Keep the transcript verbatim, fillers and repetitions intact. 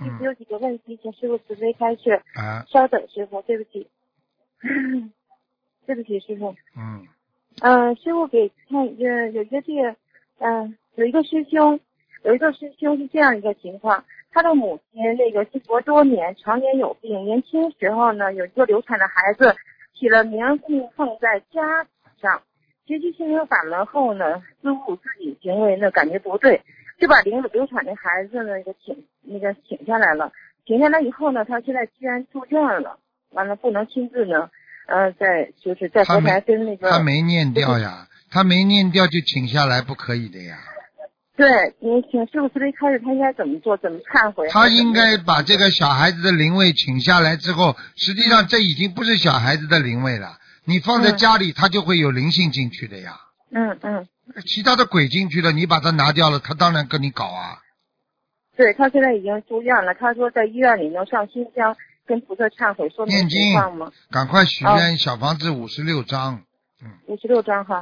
弟子有几个问题，请师傅慈悲开示。 啊， 稍等，师傅，对不起，对不起，师傅。 嗯嗯、呃，师傅给看一个，有一个这个，嗯、呃，有一个师兄，有一个师兄是这样一个情况，他的母亲那个信佛多年，常年有病，年轻时候呢有一个流产的孩子，起了名供奉在家上，学习心灵法门后呢，似乎自己行为呢感觉不对，就把灵流产的孩子呢给请那个请下来了，请下来以后呢，他现在居然住院了，完了不能亲自呢。呃，在就是在佛台跟那个他没念掉呀，他没念掉就请下来不可以的呀。 对，你请师傅慈悲开始，他应该怎么做？怎么忏悔？ 他应该把这个小孩子的灵位请下来之后，实际上这已经不是小孩子的灵位了。你放在家里，他就会有灵性进去的呀。 嗯嗯。 其他的鬼进去了，你把他拿掉了，他当然跟你搞啊。 对，他现在已经住院了，他说在医院里能上新疆跟菩萨忏悔，说明情况吗？ 赶快许愿小房子五十六章。 嗯，五十六章哈。